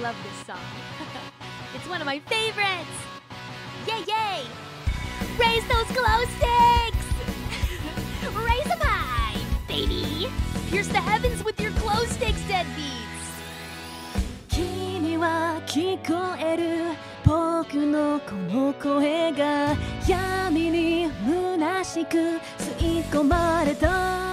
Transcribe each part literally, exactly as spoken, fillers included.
love this song. It's one of my favorites. Yay, yay! Raise those glow sticks! Raise them high, baby! Pierce the heavens with your glow sticks, deadbeats! 君は聞こえる僕のこの声が闇に虚しく吸い込まれた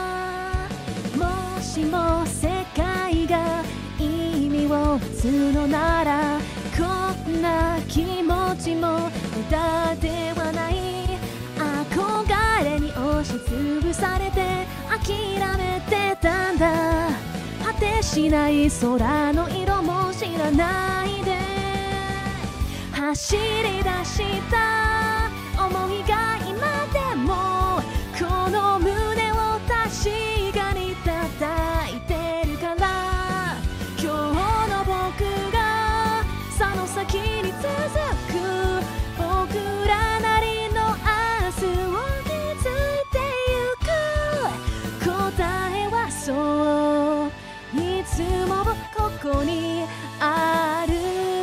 もしも世界が意味を持つのならこんな気持ちも無駄ではない憧れに押しつぶされて諦めてたんだ果てしない空の色も知らないで走り出した想いが今でもこの胸を確かに叩いてるから今日の僕がその先に続く僕らなりの明日を築いてゆく答えはそういつもここにある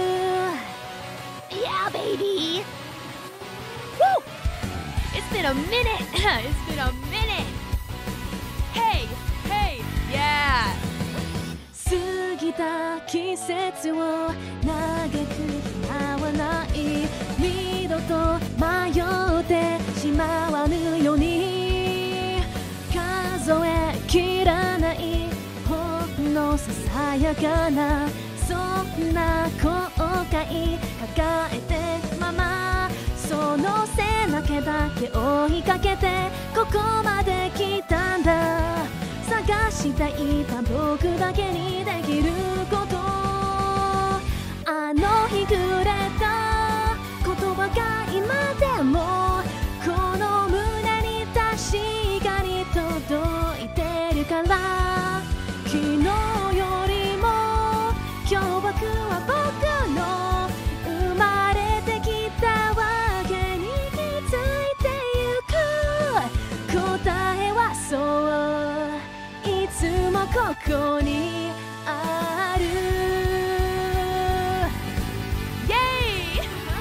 Yeah, baby! Woo! It's been a minute! It's been a minute! Hey! Hey! Yeah! 過ぎた季節を嘆く暇はない二度と迷ってしまわぬように数えきらないほんのささやかなそんな後悔抱えてままその背中だけ追いかけてここまで来たんだ探していた僕だけにできることあの日くれた言葉が今でもこの胸に確かに届いてるから昨日よりも今日僕は僕の生まれてきたわけに気づいてゆく答えはそういつもここにある Yay!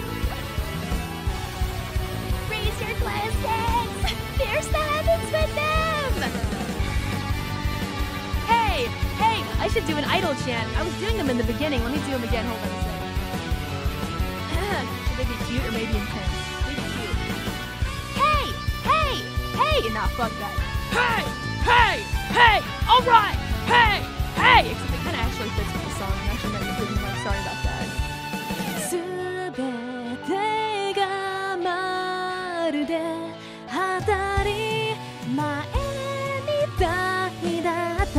Raise your glass sticks! Pierce the heavens with them! Hey! Hey! I should do an idol chant. I was doing them in the beginning. Let me do them again. Hold on a second. Should they be cute or maybe intense? Maybe cute. Hey! Hey! Hey! Nah, fuck that. Hey! Hey! Hey! Alright! Hey! Hey! Except it kind of actually fits with the song. I'm actually not even giving much. Sorry about that. すべてがまるで当たり前みたいだった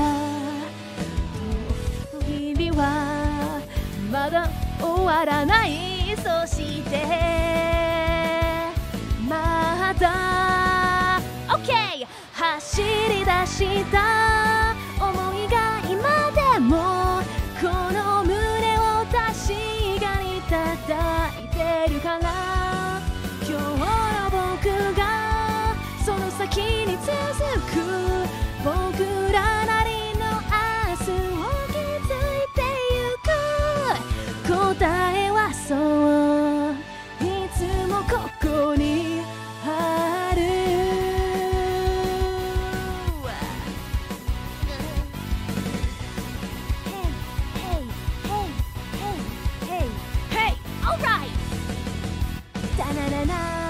日々はまだ終わらないそしてまだ OK 走り出した想いが今でもこの胸を確かに叩いてるから今日の僕がその先に続く僕らなりの明日を築いてゆく答えはそういつもここにある Hey, hey, hey, hey, hey, alright! Da na na na